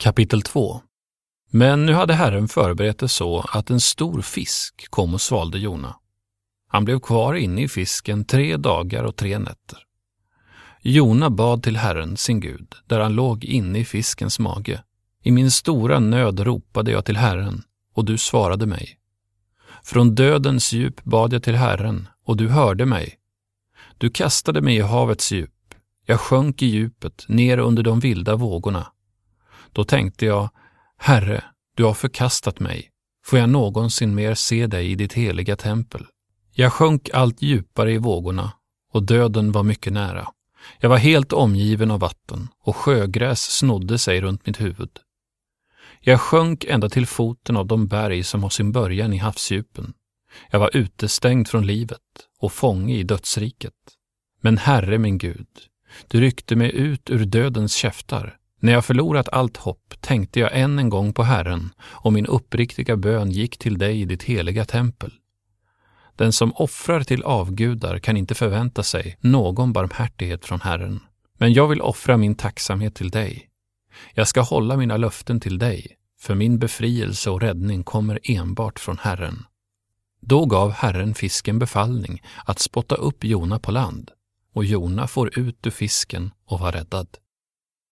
Kapitel 2. Men nu hade Herren förberett det så att en stor fisk kom och svalde Jona. Han blev kvar inne i fisken 3 dagar och 3 nätter. Jona bad till Herren, sin Gud, där han låg inne i fiskens mage. I min stora nöd ropade jag till Herren, och du svarade mig. Från dödens djup bad jag till Herren, och du hörde mig. Du kastade mig i havets djup. Jag sjönk i djupet, ner under de vilda vågorna. Då tänkte jag, Herre, du har förkastat mig. Får jag någonsin mer se dig i ditt heliga tempel? Jag sjönk allt djupare i vågorna, och döden var mycket nära. Jag var helt omgiven av vatten, och sjögräs snodde sig runt mitt huvud. Jag sjönk ända till foten av de berg som har sin början i havsdjupen. Jag var utestängd från livet och fånge i dödsriket. Men Herre min Gud, du ryckte mig ut ur dödens käftar. När jag förlorat allt hopp tänkte jag än en gång på Herren, och min uppriktiga bön gick till dig i ditt heliga tempel. Den som offrar till avgudar kan inte förvänta sig någon barmhärtighet från Herren. Men jag vill offra min tacksamhet till dig. Jag ska hålla mina löften till dig, för min befrielse och räddning kommer enbart från Herren. Då gav Herren fisken befallning att spotta upp Jona på land, och Jona for ut ur fisken och var räddad.